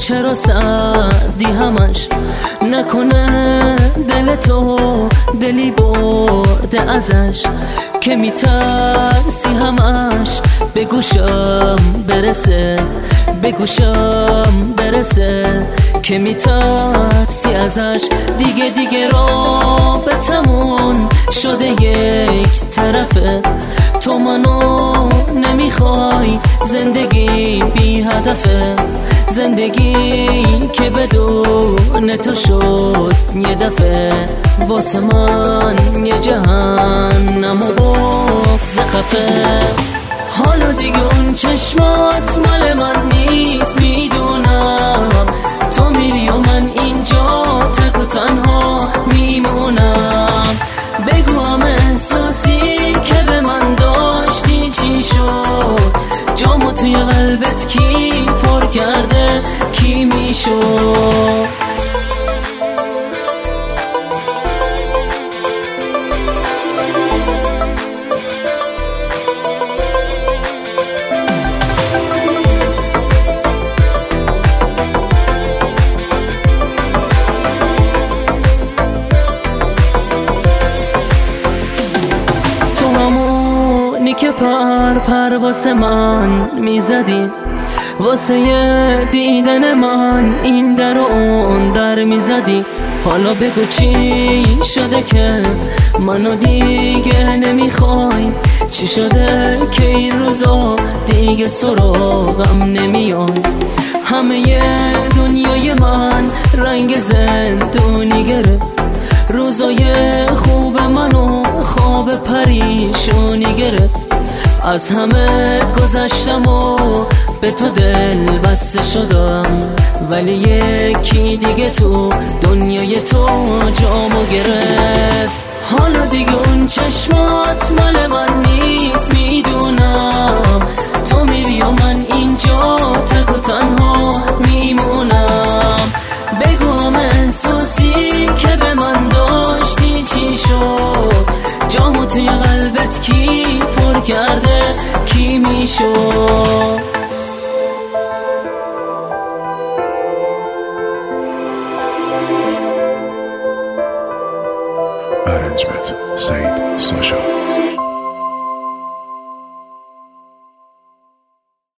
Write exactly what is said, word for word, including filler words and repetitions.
چرا سردی همش؟ نکنه دل تو دلی برده ازش که میترسی همش به گوشم برسه، به گوشم برسه که میترسی ازش. دیگه دیگه رابطمون شده یک طرفه، تو منو نمیخوای، زندگی بی هدفه، زندگی که بدون تو شد یه دفعه واسه من یه جهنم و بغض خفه. حالا دیگه اون چشمات مال من نیست، میدونم تو میری و من اینجا تک و تنها میمونم. بگو هم احساسی که به من داشتی چی شد؟ جامو توی قلبت کی پر کرده، کی میشد؟ که پر پر واسه من میزدی، واسه دیدن من این در و اون در میزدی. حالا بگو چی شده که منو دیگه نمیخوای؟ چی شده که این روزا دیگه سراغم نمیای؟ همه دنیای من رنگ زندونی گرفت، روزای خوب منو خواب پریشونی گرفت. از همه گذشتم و به تو دل بسته شدم، ولی یکی دیگه تو دنیای تو جامو گرفت. حالا دیگه اون چشمات مال من نیست، میدونم تو میری و من اینجا تک و تنها میمونم. بگو هم احساسی که به من داشتی چی شد؟ جامو توی قلبت کی پر کرده، کی میشد؟ Arrangement Said Sasha.